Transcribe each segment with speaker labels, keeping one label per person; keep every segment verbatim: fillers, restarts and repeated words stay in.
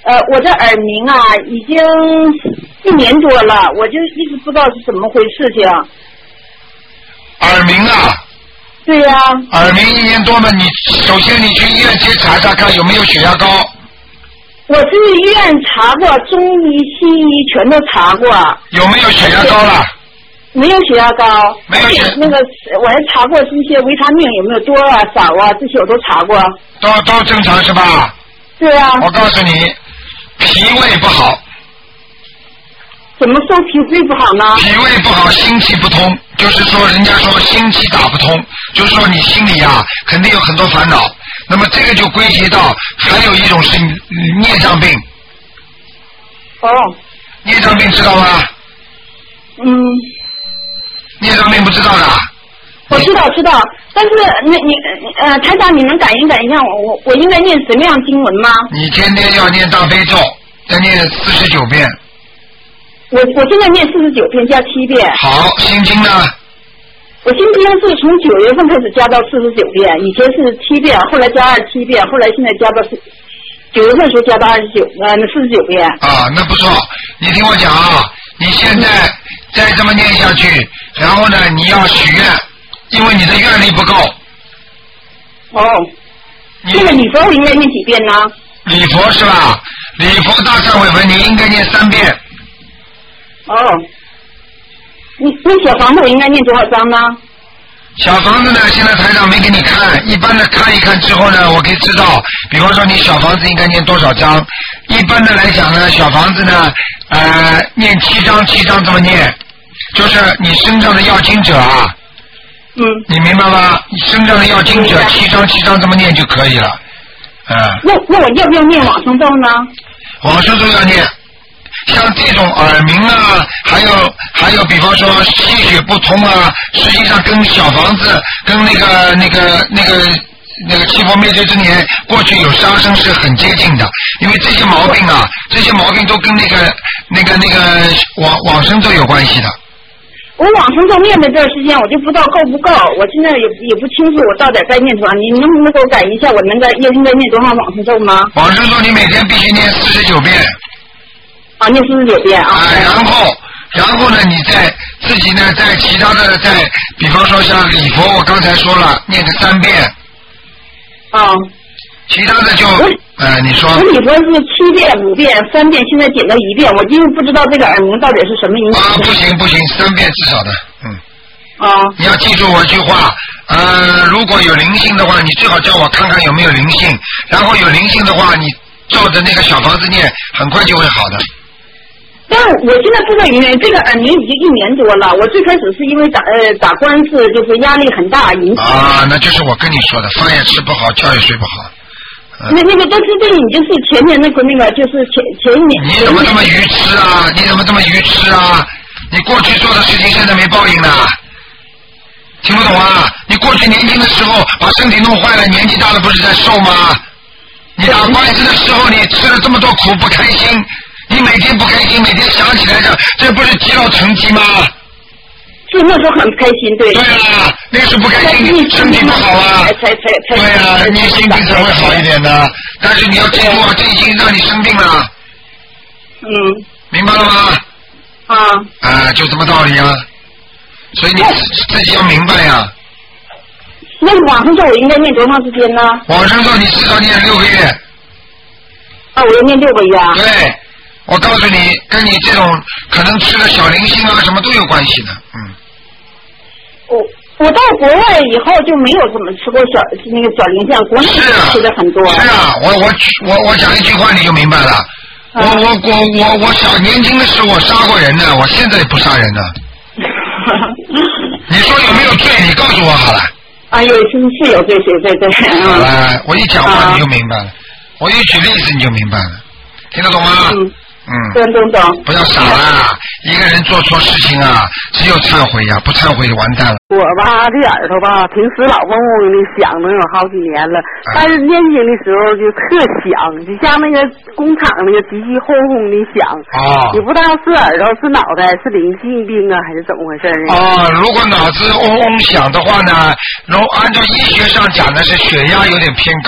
Speaker 1: 呃，我这耳鸣啊，已经一年多了，我就一直不知道是怎么回事情。
Speaker 2: 耳鸣啊？
Speaker 1: 对呀、
Speaker 2: 啊。耳鸣一年多嘛，你首先你去医院先查查看有没有血压高。
Speaker 1: 我去医院查过，中医、西医全都查过。
Speaker 2: 有没有血压高了？
Speaker 1: 没有血压高。
Speaker 2: 没有血。
Speaker 1: 那个我还查过一些维他命有没有多啊、少啊，这些我都查过。
Speaker 2: 都都正常是吧？
Speaker 1: 对啊。
Speaker 2: 我告诉你，脾胃不好。
Speaker 1: 怎么说脾胃不好呢？
Speaker 2: 脾胃不好，心气不通，就是说人家说心气打不通，就是说你心里啊肯定有很多烦恼。那么这个就归结到还有一种是孽障病。
Speaker 1: 哦。
Speaker 2: 孽障病知道吗？
Speaker 1: 嗯。
Speaker 2: 孽障病不知道的。
Speaker 1: 我知道知道，但是那你呃台长，你能感应感应我我我应该念什么样经文吗？
Speaker 2: 你天天要念大悲咒，要念四十九遍。
Speaker 1: 我我现在念四十九遍加七遍。
Speaker 2: 好，心经呢？
Speaker 1: 我心经是从九月份开始加到四十九遍，以前是七遍，后来加二十七遍，后来现在加到四九月份时候加到二十九呃四十九遍。
Speaker 2: 啊，那不错，你听我讲啊，你现在再这么念下去，然后呢，你要许愿，因为你的愿力不够。
Speaker 1: 哦。那个礼佛我应该念几遍呢？
Speaker 2: 礼佛是吧？礼佛大忏悔文你应该念三遍。
Speaker 1: 哦，你那小房子我应该念多少张呢？
Speaker 2: 小房子呢，现在台长没给你看，一般的看一看之后呢，我可以知道，比方说你小房子应该念多少张。一般的来讲呢，小房子呢，呃，念七张七张这么念，就是你身上的要经者啊。
Speaker 1: 嗯。
Speaker 2: 你明白吗？你身上的要经者七张七张这么念就可以了。嗯。
Speaker 1: 那那我要不要念往生咒呢？
Speaker 2: 往生咒要念。像这种耳鸣啊，还有还有，比方说气血不通啊，实际上跟小房子、跟那个那个那个那个七佛灭罪之年过去有杀生是很接近的，因为这些毛病啊，这些毛病都跟那个那个那个往往生咒有关系的。
Speaker 1: 我往生咒念的这段时间，我就不知道够不够，我现在也也不清楚我到底该念多少。你能不能给我感应一下，我能该应该念多少往生咒吗？
Speaker 2: 往生咒你每天必须念四十九遍。
Speaker 1: 啊，念四十九遍啊。
Speaker 2: 啊，然后，然后呢，你再自己呢，在其他的，在比方说像礼佛，我刚才说了，念个三遍。
Speaker 1: 啊。
Speaker 2: 其他的就，呃，你说。
Speaker 1: 我礼佛是七遍、五遍、三遍，现在减到一遍，我因为不知道这个耳鸣到底是什么影响。
Speaker 2: 啊，不行不行，三遍至少的，嗯。
Speaker 1: 啊。
Speaker 2: 你要记住我一句话，呃，如果有灵性的话，你最好叫我看看有没有灵性，然后有灵性的话，你照着那个小房子念，很快就会好的。
Speaker 1: 但我现在不知道原因，这个耳鸣已经一年多了。我最开始是因为打呃打官司，就是压力很大引起。
Speaker 2: 啊，那就是我跟你说的，饭也吃不好，觉也睡不好。
Speaker 1: 嗯、那那个都是这已经是前年那个那个就是前前一年。
Speaker 2: 你怎么这么愚痴啊？你怎么这么愚痴啊？你过去做的事情现在没报应的，听不懂啊？你过去年轻的时候把身体弄坏了，年纪大了不是在受吗？你打官司的时候你吃了这么多苦不开心。你每天不开心，每天想起来的，这不是积劳成疾吗？
Speaker 1: 是那时候很开心，对。
Speaker 2: 对啊，那时候不开心，你身体不好啊。
Speaker 1: 才才才。
Speaker 2: 对啊，你心情才会好一点的。但是你要记住啊，这已经让你生病了。
Speaker 1: 嗯。
Speaker 2: 明白了吗？
Speaker 1: 啊。
Speaker 2: 啊，就这么道理啊。所以你自己要明白呀、啊。
Speaker 1: 那往生咒我应该念多长时间呢？
Speaker 2: 往生咒你至少念六个月。
Speaker 1: 啊，我要念六个月啊。
Speaker 2: 对。我告诉你，跟你这种可能吃了小灵性啊，什么都有关系的，嗯。
Speaker 1: 我我到国外以后就没有怎么吃过小那个小灵性，国内吃的很多。
Speaker 2: 是啊，我我我我讲一句话你就明白了。啊、我我我我我小年轻的时候我杀过人的，我现在不杀人的。你说有没有罪？你告诉我好了。
Speaker 1: 啊，有是是有罪，有罪对。
Speaker 2: 好了，我一讲话你就明白了，啊、我一举例子你就明白了，听得懂吗？
Speaker 1: 嗯。
Speaker 2: 嗯，
Speaker 1: 懂懂懂。
Speaker 2: 不要傻啦！一个人做错事情啊，只有忏悔呀、啊，不忏悔就完蛋了。
Speaker 3: 我吧，这耳朵吧，平时老嗡嗡的响，能有好几年了。啊、但是念经的时候就特响，就像那个工厂那个机器轰轰的响。
Speaker 2: 哦。
Speaker 3: 也不知道是耳朵是脑袋是灵性病啊，还是怎么回事呢？
Speaker 2: 哦，如果脑子嗡嗡响的话呢，如按照医学上讲的是血压有点偏高。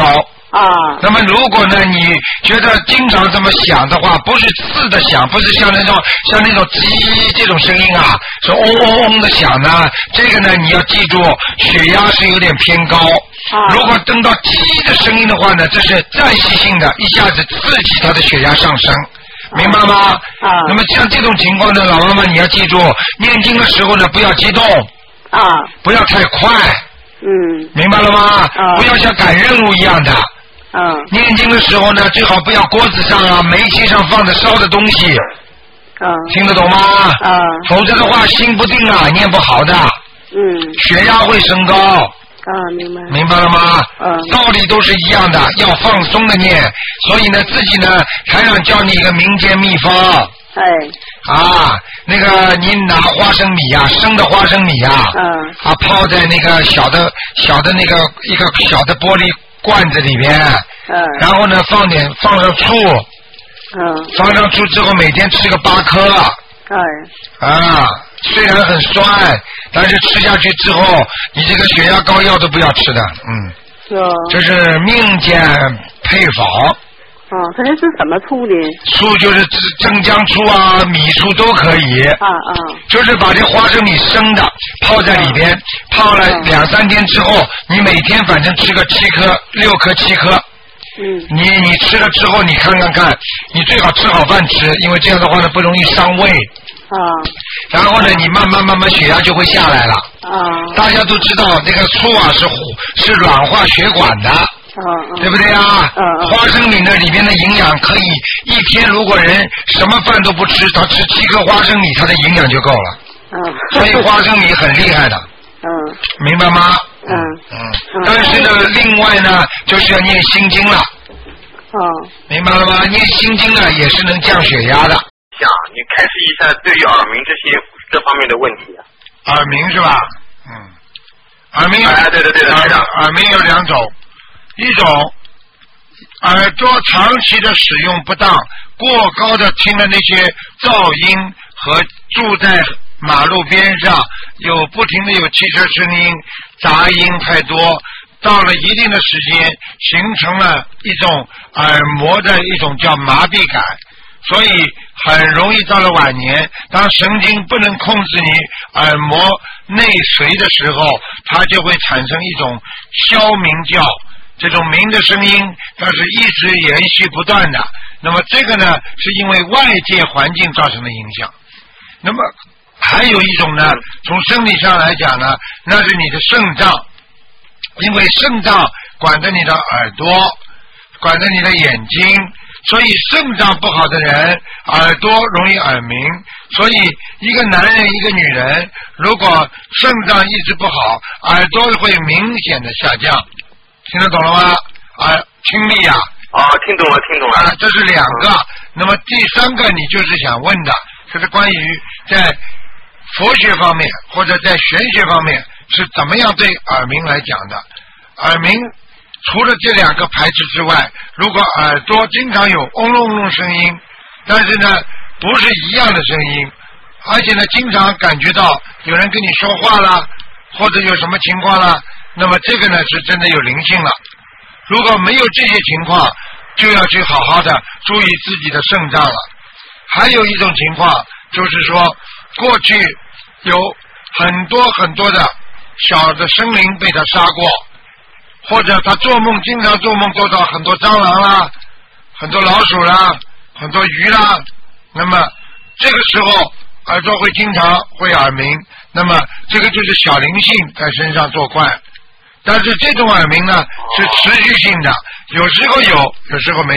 Speaker 3: 啊。
Speaker 1: 那么如果呢，你觉得经常这么响的话，不是刺的响，不是像那种像那种叽这种声音啊，是嗡嗡嗡的响呢，这个呢你要记住，血压是有点偏高。啊。如果等到叽的声音的话呢，这是暂时性的，一下子刺激他的血压上升。明白吗？啊。那么像这种情况呢，老妈妈你要记住，念经的时候呢不要激动。啊。不要太快。嗯。明白了吗？啊。不要像赶任务一样的。嗯。念经的时候呢，最好不要锅子上啊、煤气上放着烧的东西。嗯。听得懂吗？嗯。否则的话心不定啊，念不好的。嗯。血压会升高。啊，明白。明白了吗？嗯。道理都是一样的，要放松的念。所以呢，自己呢，台长教你一个民间秘方。哎。啊，那个你拿花生米呀、啊，生的花生米呀、啊。嗯。啊，泡在那个小的、小的那个一个小的玻璃罐子里边。嗯。然后呢，放点放上醋。嗯。放上醋之后，每天吃个八颗。哎。啊。虽然很酸，但是吃下去之后，你这个血压高药都不要吃的，嗯。是哦。这是命间配方。哦，它是什么醋呢？醋就是蒸姜醋啊、米醋都可以。啊啊。就是把这花生米生的泡在里边，泡了两三天之后，你每天反正吃个七颗、六颗、七颗。嗯。你你吃了之后，你看看看，你最好吃好饭吃，因为这样的话呢不容易伤胃。啊，然后呢，你慢慢慢慢血压就会下来了。啊，大家都知道这个醋啊是是软化血管的。啊，对不对啊？嗯。花生米那里边的营养可以一天如果人什么饭都不吃，他吃七颗花生米，他的营养就够了。嗯。所以花生米很厉害的。嗯。明白吗？嗯嗯。但是呢，另外呢，就是要念心经了。哦。明白了吗？念心经呢，也是能降血压的。
Speaker 4: 想你开示一下对于耳鸣这些这方面的问题啊。
Speaker 1: 耳鸣是吧？嗯。耳鸣有
Speaker 4: 哎对对对对
Speaker 1: 耳耳鸣有两种，一种耳朵长期的使用不当，过高的听了那些噪音和住在马路边上有不停的有汽车声音、杂音太多，到了一定的时间形成了一种耳膜的一种叫麻痹感。所以很容易到了晚年，当神经不能控制你耳膜内髓的时候，它就会产生一种消鸣叫，这种鸣的声音，它是一直延续不断的。那么这个呢，是因为外界环境造成的影响。那么还有一种呢，从生理上来讲呢，那是你的肾脏，因为肾脏管着你的耳朵，管着你的眼睛。所以肾脏不好的人耳朵容易耳鸣，所以一个男人一个女人如果肾脏一直不好，耳朵会明显的下降。听得懂了吗？耳听力啊。
Speaker 4: 啊，听懂了听懂了。
Speaker 1: 啊，这是两个。那么第三个你就是想问的，这是关于在佛学方面或者在玄学方面是怎么样对耳鸣来讲的。耳鸣除了这两个排斥之外，如果耳朵经常有嗡隆嗡隆声音，但是呢不是一样的声音，而且呢经常感觉到有人跟你说话啦，或者有什么情况啦，那么这个呢是真的有灵性了。如果没有这些情况，就要去好好的注意自己的肾脏了。还有一种情况就是说，过去有很多很多的小的生灵被他杀过，或者他做梦经常做梦做到很多蟑螂啦，很多老鼠啦，很多鱼啦，那么这个时候耳朵会经常会耳鸣，那么这个就是小灵性在身上作怪。但是这种耳鸣呢是持续性的，有时候有，有时候没